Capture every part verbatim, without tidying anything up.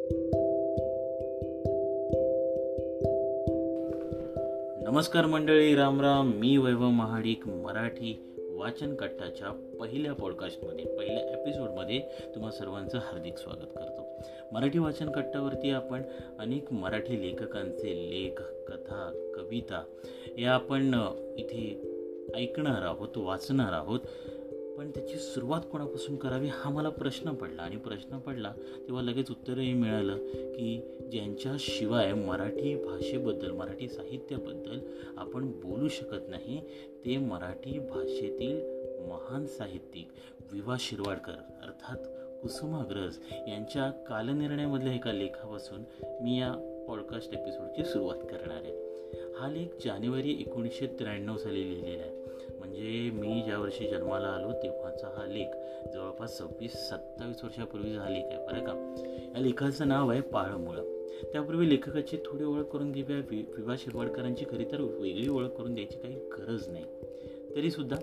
नमस्कार मंडळी, रामराम. मी वैभव महाडिक मराठी वाचन कट्टाच्या पहिल्या पॉडकास्टमध्ये पहिल्या एपिसोडमध्ये तुम्हा सर्वांचं हार्दिक स्वागत करतो. मराठी वाचन कट्टावरती आपण अनेक मराठी लेखकांचे लेख, कथा, कविता या आपण इथे ऐकणार आहोत, वाचणार आहोत. पण त्याची सुरुवात कोणापासून करावी हा मला प्रश्न पडला आणि प्रश्न पडला तेव्हा लगेच उत्तरही मिळालं की ज्यांच्याशिवाय मराठी भाषेबद्दल, मराठी साहित्याबद्दल आपण बोलू शकत नाही ते मराठी भाषेतील महान साहित्यिक वि वा शिरवाडकर अर्थात कुसुमाग्रज यांच्या कालनिर्णयामधल्या एका लेखापासून मी या पॉडकास्ट एपिसोडची सुरुवात करणार आहे. हा लेख जानेवारी एकोणीसशे त्र्याण्णव साली लिहिलेला आहे. म्हणजे मी ज्या वर्षी जन्माला आलो तेव्हाचा हा लेख जवळपास सव्वीस सत्तावीस वर्षापूर्वीचा हा लेख आहे बरं का. या लेखाचं नाव आहे पाळमुळं. त्यापूर्वी लेखकाची थोडी ओळख करून घेऊया. वि वि वा शिरवाडकरांची खरी तर वेगळी ओळख करून द्यायची काही गरज नाही. तरीसुद्धा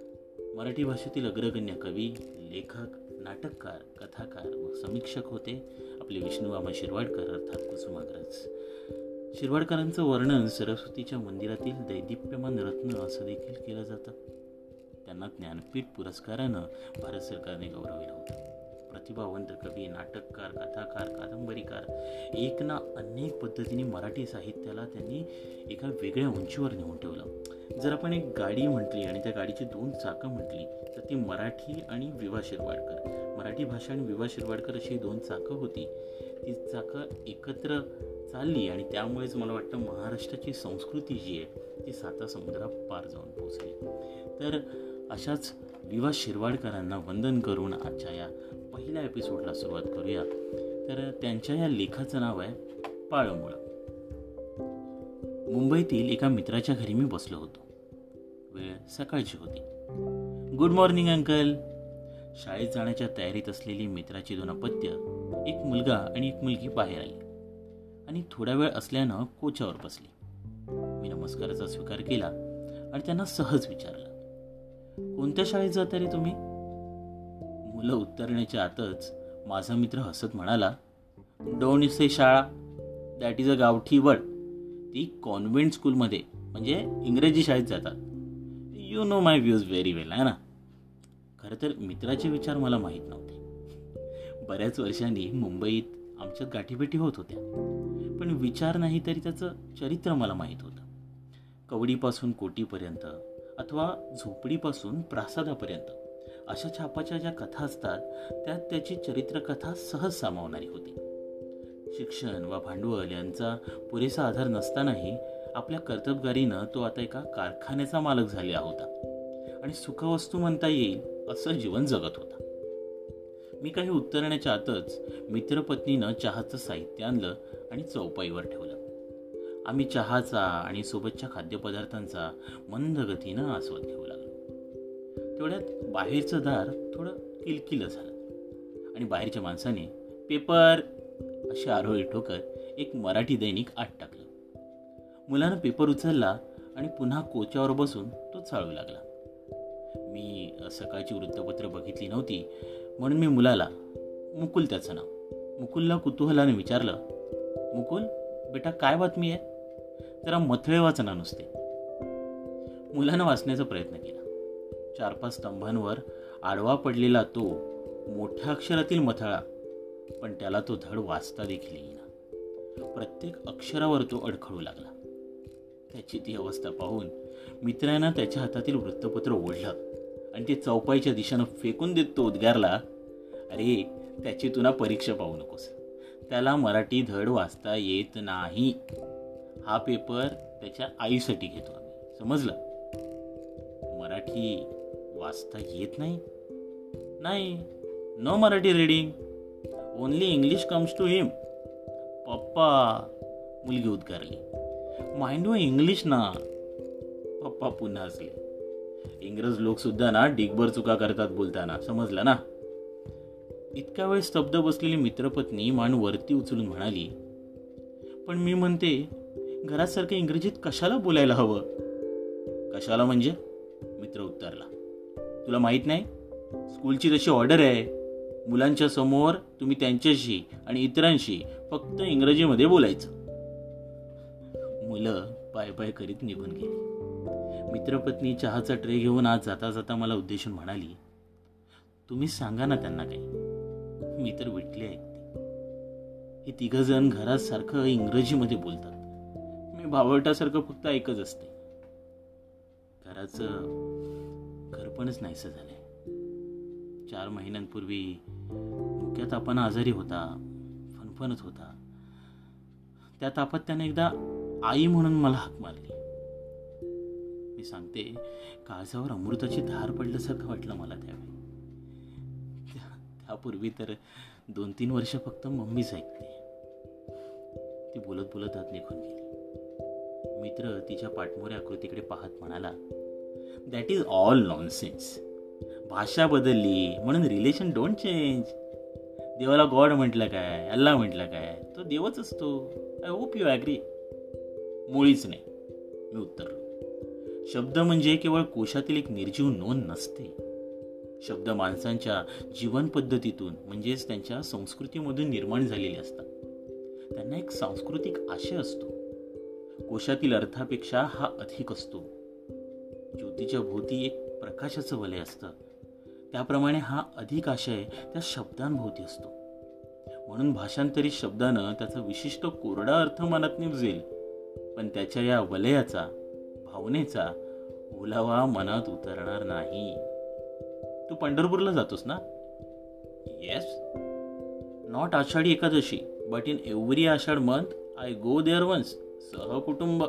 मराठी भाषेतील अग्रगण्य कवी, लेखक, नाटककार, कथाकार व समीक्षक होते आपले विष्णुमामा शिरवाडकर अर्थात कुसुमाग्रज. शिरवाडकरांचं वर्णन सरस्वतीच्या मंदिरातील दैदिप्यमान रत्न असं देखील केलं जातं. त्यांना ज्ञानपीठ पुरस्कारानं भारत सरकारने गौरविलं होतं. प्रतिभावंत कवी, नाटककार, कथाकार, कादंबरीकार एक ना अनेक पद्धतीने मराठी साहित्याला त्यांनी एका वेगळ्या उंचीवर नेऊन ठेवलं. जर आपण एक गाडी म्हटली आणि त्या गाडीची दोन चाकं म्हटली तर ती मराठी आणि वि वा शिरवाडकर, मराठी भाषा आणि वि वा शिरवाडकर अशी दोन चाकं होती. ती चाकं एकत्र चालली आणि त्यामुळेच मला वाटतं महाराष्ट्राची संस्कृती जी आहे ती साता समुद्रा पार जाऊन पोचली. तर अशाच वि वा शिरवाडकरांना वंदन करून आजच्या या पहिल्या एपिसोडला सुरुवात करूया. तर त्यांच्या या लेखाचं नाव आहे पाळमुळं. मुंबईतील एका मित्राच्या घरी मी बसलो होतो. वेळ सकाळची होती. Good morning uncle. शाळेत जाण्याच्या तयारीत असलेली मित्राची दोन अपत्य, एक मुलगा आणि एक मुलगी बाहेर आली आणि थोडा वेळ असल्यानं कोचावर बसली. मी नमस्काराचा स्वीकार केला आणि त्यांना सहज विचारलं, कोणत्या शाळेत जाता रे तुम्ही? मुलं उत्तरण्याच्या आतच माझा मित्र हसत म्हणाला, डोंट से शाळा, दॅट इज अ गावठी वर्ड. ती कॉन्व्हेंट स्कूलमध्ये म्हणजे इंग्रजी शाळेत जातात. You know my views very well आहे ना. खरं तर मित्राचे विचार मला माहीत नव्हते. बऱ्याच वर्षांनी मुंबईत आमच्यात गाठीभेटी होत होत्या, पण विचार नाही तरी त्याचं चरित्र मला माहीत होतं. कवडीपासून कोटीपर्यंत अथवा झोपडीपासून प्रासादापर्यंत अशा छापाच्या ज्या कथा असतात त्यात त्याची चरित्रकथा सहज सामावणारी होती. शिक्षण वा भांडवल यांचा पुरेसा आधार नसतानाही आपल्या कर्तबगारीनं तो आता एका कारखान्याचा मालक झाला होता आणि सुखवस्तू म्हणता येईल असं जीवन जगत होता. मी काही उत्तरण्याच्या आतच मित्रपत्नीनं चहाचं साहित्य आणलं आणि चौपाईवर ठेवलं. आम्ही चहाचा आणि सोबतच्या खाद्यपदार्थांचा मंद गतीनं आस्वाद घेऊ लागलो. तेवढ्यात बाहेरचं दार थोडं किलकिलं झालं आणि बाहेरच्या माणसाने पेपर अशी आरोळी ठोकत एक मराठी दैनिक आत टाकलं. मुलानं पेपर उचलला आणि पुन्हा कोच्यावर बसून तो चाळू लागला. मी सकाळची वृत्तपत्र बघितली नव्हती म्हणून मी मुलाला, मुकुल त्याचं नाव, मुकुलला कुतूहलाने विचारलं, मुकुल बेटा काय बातमी आहे? जरा मथळे वाचना नुसते. मुलानं वाचण्याचा प्रयत्न केला. चार पाच स्तंभांवर आडवा पडलेला तो मोठ्या अक्षरातील मथळा, पण त्याला तो धड वाचता देखील येईना. प्रत्येक अक्षरावर तो अडखळू लागला. त्याची ती अवस्था पाहून मित्रानं त्याच्या हातातील वृत्तपत्र ओढलं आणि ते चौपाईच्या दिशेनं फेकून देत तो उद्गारला, अरे त्याची तुला परीक्षा पाहू नकोस, त्याला मराठी धड वाचता येत नाही. हा पेपर त्याच्या आईसाठी घेतो आम्ही, समजलं? मराठी वाचता येत नाही? नाही, no Marathi reading, only English comes to him. पप्पा, मुलगी उद्गारली, माइंड यू इंग्लिश ना. पप्पा पुन्हा हसले. इंग्रज लोक सुद्धा ना डिगभर चुका करतात बोलताना, समजलं ना? इतक्या वेळ स्तब्ध बसलेली मित्रपत्नी मान वरती उचलून म्हणाली, पण मी म्हणते घरात सारखं इंग्रजीत कशाला बोलायला हवं? कशाला म्हणजे? मित्र उत्तरला, तुला माहित नाही? स्कूलची तशी ऑर्डर आहे. मुलांच्या समोर तुम्ही त्यांच्याशी आणि इतरांशी फक्त इंग्रजीमध्ये बोलायचं. मुलं पाय पाय करीत निघून गेली. मित्रपत्नी चहाचा ट्रे घेऊन आज जाता जाता मला उद्देशून म्हणाली, तुम्ही सांगा ना त्यांना काही. मी तर विटले ऐकते. हे तिघ जण घरात सारखं इंग्रजीमध्ये बोलतात. मी भावटासारखं फक्त ऐकत असते. घराचं घरपणच नाहीसं झालंय. चार महिन्यांपूर्वी मुक्या तापानं आजारी होता, फणफणत होता. त्या तापात त्याने एकदा आई म्हणून मला हाक मारली. मी सांगते, काळजावर अमृताची धार पडल्यासारखं वाटलं मला त्यावेळी. त्यापूर्वी तर दोन तीन वर्ष फक्त मम्मीच ऐकते. ती बोलत बोलत आत निघून गेली. मित्र तिच्या पाठमोऱ्या आकृतीकडे पाहत म्हणाला, दॅट इज ऑल नॉनसेन्स. भाषा बदलली म्हणून रिलेशन डोंट चेंज. देवाला गॉड म्हटलं काय, अल्ला म्हटलं काय, तो देवच असतो. I hope you agree. मुळीच नाही, मी उत्तरलो. शब्द म्हणजे केवळ कोशातील एक निर्जीव नोंद नसते. शब्द माणसांच्या जीवन पद्धतीतून म्हणजेच त्यांच्या संस्कृतीमधून निर्माण झालेले असतात. त्यांना एक सांस्कृतिक आशय असतो. कोशातील अर्थापेक्षा हा अधिक असतो. ज्योतीच्या भोवती एक प्रकाशाचं वलय असतं, त्याप्रमाणे हा अधिक आशय त्या शब्दांभोवती असतो. म्हणून भाषांतरित शब्दानं त्याचा विशिष्ट कोरडा अर्थ मनात निवजेल, पण त्याच्या या वलयाचा, भावनेचा ओलावा मनात उतरणार नाही. तू पंढरपूरला जातोस ना? Yes. Not Ashadhi Ekadashi, but in every Ashadh month I go there once, सहकुटुंब.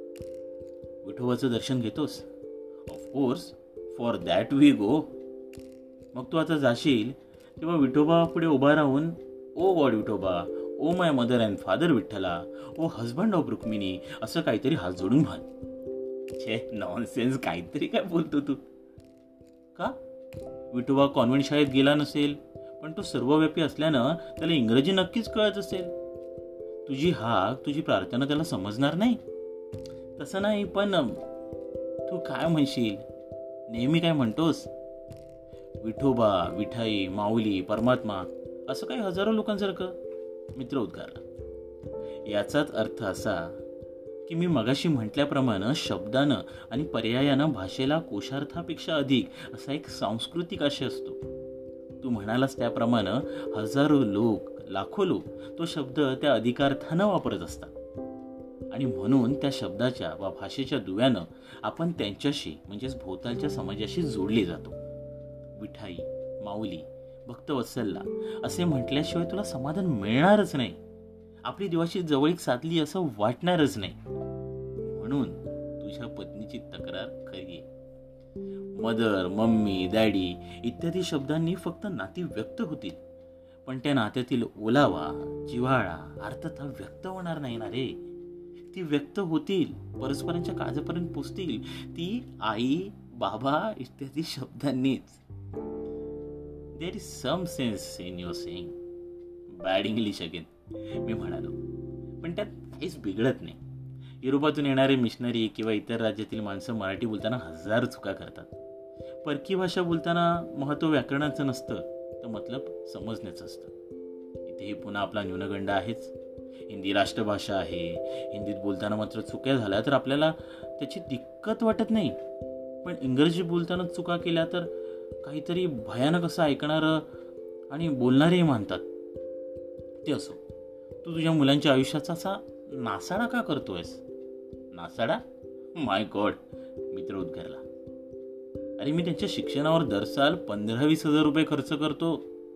विठोबाचं दर्शन घेतोस? Of course, for that we go. मग तू आता जाशील तेव्हा विठोबा पुढे उभा राहून, oh God Vithoba, oh my mother and father Vitthala, oh husband of Rukmini, असं काहीतरी हात जोडून म्हण. छे, नॉनसेन्स, काहीतरी काय बोलतो तू. का? विठोबा कॉन्व्हेंट शाळेत गेला नसेल, पण तो सर्वव्यापी असल्यानं त्याला इंग्रजी नक्कीच कळत असेल. तुझी हाक, तुझी प्रार्थना त्याला समजणार नाही? तसं नाही, पण तू काय म्हणशील? नेहमी काय म्हणतोस? विठोबा, विठाई, माऊली, परमात्मा, असं काही हजारो लोकांसारखं. मित्र उद्गारला. याचाच अर्थ असा की मी मगाशी म्हटल्याप्रमाणे शब्दानं आणि पर्यायानं भाषेला कोशार्थापेक्षा अधिक असा एक सांस्कृतिक आशय असतो. तू म्हणालास त्याप्रमाणे हजारो लोक, लाखो लोक तो शब्द त्या अधिकार्थानं वापरत असतात. आणि म्हणून त्या शब्दाच्या वा भाषेच्या दुव्यानं आपण त्यांच्याशी म्हणजेच भोवतालच्या समाजाशी जोडले जातो. विठाई, माऊली, भक्तवत्सलला असे म्हटल्याशिवाय तुला समाधान मिळणारच नाही. आपली देवाशी जवळीक साधली असं वाटणारच नाही. म्हणून तुझ्या पत्नीची तक्रार खरी आहे. मदर, मम्मी, डॅडी इत्यादी शब्दांनी फक्त नाती व्यक्त होतील, पण त्या नात्यातील ओलावा, जिव्हाळा, अर्थता व्यक्त होणार नाही ना रे. ती व्यक्त होतील, परस्परांच्या काळजापर्यंत पोचतील, ती आई, बाबा इत्यादी शब्दांनीच. There is some sense in your saying. Bad English again, मी म्हणालो. पण त्यात काहीच बिघडत नाही. युरोपातून येणारे मिशनरी किंवा इतर राज्यातील माणसं मराठी बोलताना हजार चुका करतात. परकी भाषा बोलताना महत्त्व व्याकरणाचं नसतं, तर मतलब समजण्याचं असतं. इथेही पुन्हा आपला न्यूनगंड आहेच. हिंदी राष्ट्रभाषा आहे. हिंदीत बोलताना मात्र चुक्या झाल्या तर आपल्याला त्याची दिक्कत वाटत नाही, पण इंग्रजी बोलताना चुका केल्या तर काहीतरी भयानक असं ऐकणारं आणि बोलणारेही मानतात. ते असो, तू तुझ्या मुलांच्या आयुष्याचा असा नासाडा का करतोयस? नासाडा? माय गॉड, मित्र उद्गारला. अरे मी त्यांच्या शिक्षणावर दरसाल पंधरा वीस हजार रुपये खर्च करतो.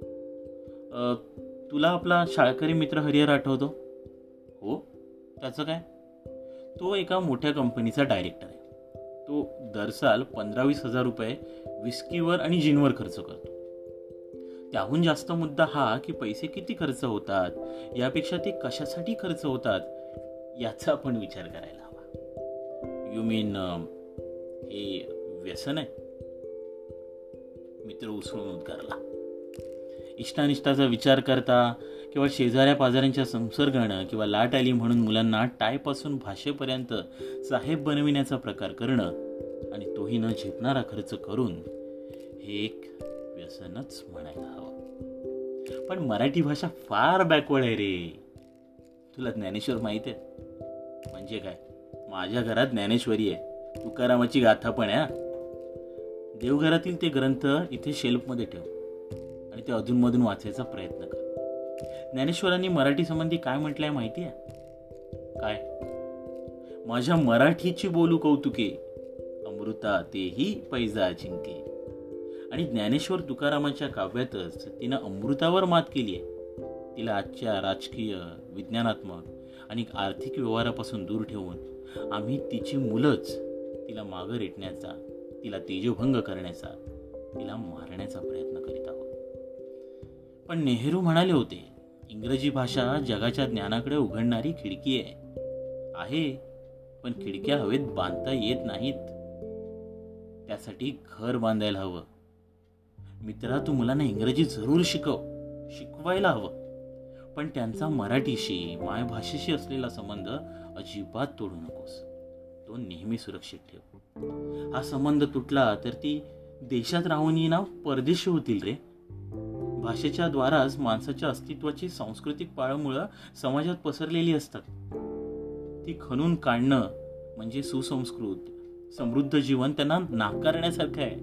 तुला आपला शाळकरी मित्र हरिहर आठवतो? हो, त्याचं काय? तो एका मोठ्या कंपनीचा डायरेक्टर आहे. तो दरसाल पंधरा वीस हजार रुपये विस्कीवर आणि जिनवर खर्च करतो. त्याहून जास्त मुद्दा हा की पैसे किती खर्च होतात, यापेक्षा ते कशासाठी खर्च होतात याचा आपण विचार करायला हवा. यू मीन हे व्यसन आहे? मित्र उसळून उद्गारला. इष्टानिष्टाचा विचार करता केवळ शेजाऱ्या पाजाऱ्यांच्या संसर्गानं किंवा लाट आली म्हणून मुलांना टायपासून भाषेपर्यंत साहेब बनविण्याचा प्रकार करणं आणि तोही न झेपणारा खर्च करून हे एक व्यसनच म्हणायला हवं. पण मराठी भाषा फार बॅकवर्ड आहे रे. तुला ज्ञानेश्वर माहित आहे? म्हणजे काय, माझ्या घरात ज्ञानेश्वरी आहे, तुकारामाची गाथा पण आहे. देवघरातील ते ग्रंथ इथे शेल्फमध्ये ठेव आणि ते अधूनमधून वाचायचा प्रयत्न कर. ज्ञानेश्वरांनी मराठी संबंधी काय म्हटलंय माहिती आहे? काय? माझ्या मराठीची बोलू कौतुके, अमृता तेही पैजा जिंके. आणि ज्ञानेश्वर तुकारामाच्या काव्यातच तिनं अमृतावर मात केली आहे. तिला आजच्या राजकीय, विज्ञानात्मक आणि आर्थिक व्यवहारापासून दूर ठेवून आम्ही तिची मुलंच तिला मागं रेटण्याचा, तिला तेजोभंग करण्याचा, तिला मारण्याचा प्रयत्न करीत आहोत. पण नेहरू म्हणाले होते, इंग्रजी भाषा जगाच्या ज्ञानाकडे उघडणारी खिडकी आहे. आहे, पण खिडक्या हवेत बांधता येत नाहीत. त्यासाठी घर बांधायला हवं. मित्रा, तू मुलांना इंग्रजी जरूर शिकव, शिकवायला हवं, पण त्यांचा मराठीशी, मायभाषेशी असलेला संबंध अजिबात तोडू नकोस. तो नेहमी सुरक्षित ठेव. हा संबंध तुटला तर ती देशात राहूनही ना परदेशी होतील रे. भाषेच्या द्वाराच माणसाच्या अस्तित्वाची सांस्कृतिक पाळंमुळं समाजात पसरलेली असतात. ती खणून काढणं म्हणजे सुसंस्कृत, समृद्ध जीवन त्यांना नाकारण्यासारखं आहे.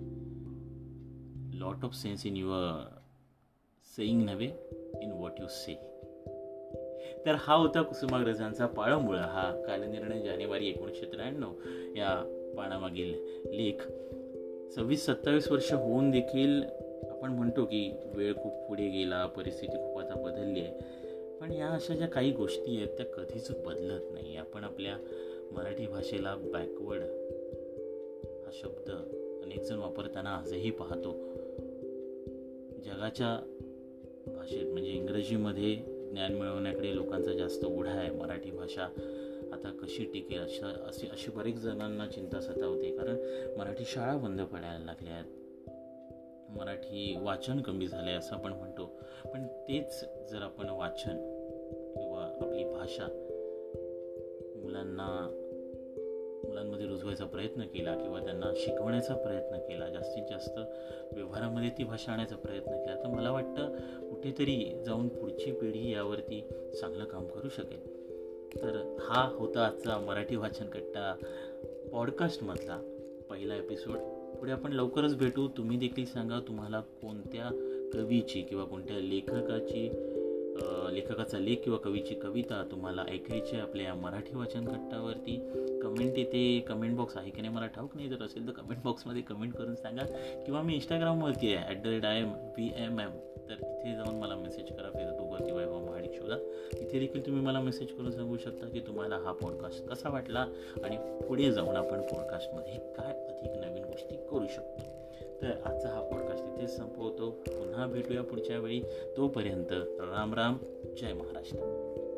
Lot of sense in your saying नव्हे, इन व्हॉट यू से. तर हा होता कुसुमाग्रजांचा पाळंमुळं, हा कालनिर्णय जानेवारी एकोणीसशे त्र्याण्णव या पानामागील लेख. सव्वीस सत्तावीस वर्ष होऊन देखील आपण म्हणतो की वेळ खूप पुढे गेला, परिस्थिती खूप आता बदलली आहे, पण या अशा ज्या काही गोष्टी आहेत त्या कधीच बदलत नाही. आपण आपल्या मराठी भाषेला बॅकवर्ड हा शब्द अनेक जण वापरताना आजही पाहतो. जगाच्या भाषेत म्हणजे इंग्रजीमध्ये ज्ञान मिळवण्याकडे लोकांचा जास्त ओढा आहे. मराठी भाषा आता कशी टिकेल अशा अशी अशी बरेच जणांना चिंता सतावते, कारण मराठी शाळा बंद पडायला लागल्या आहेत, मराठी वाचन कमी झालं आहे असं आपण म्हणतो. पण तेच जर आपण वाचन किंवा आपली भाषा मुलांना मुलांमध्ये रुजवायचा प्रयत्न केला किंवा त्यांना शिकवण्याचा प्रयत्न केला, जास्तीत जास्त व्यवहारामध्ये ती भाषा आणण्याचा प्रयत्न केला, तर मला वाटतं कुठेतरी जाऊन पुढची पिढी यावरती चांगलं काम करू शकेल. तर हा होता आजचा मराठी वाचन कट्टा पॉडकास्टमधला पहिला एपिसोड. पुढे आपण लवकरच भेटू. तुम्ही देखील सांगा तुम्हाला कोणत्या कवीची किंवा कोणत्या लेखकाची लेखकाचा लेख किंवा कवीची कविता तुम्हाला ऐकायची आपल्या या मराठी वाचन कट्टावरती. कमेंट येते, कमेंट बॉक्स आहे की नाही मला ठाऊक नाही, जर असेल तर कमेंट बॉक्समध्ये कमेंट करून सांगा, किंवा मी इंस्टाग्रामवरती आहे at the rate I M V M M, तर तिथे जाऊन मला मेसेज करा. फेसबुकवरती वैभव महाडिक शोधा, तिथे देखील तुम्ही मला मेसेज करून सांगू शकता की तुम्हाला हा पॉडकास्ट कसा वाटला आणि पुढे जाऊन आपण पॉडकास्टमध्ये काय अधिक नवीन गोष्टी करू शकतो. तर आजचा हा पॉडकास्ट इथेच संपवतो. पुन्हा भेटूया पुढच्या वेळी. तोपर्यंत राम राम, जय महाराष्ट्र.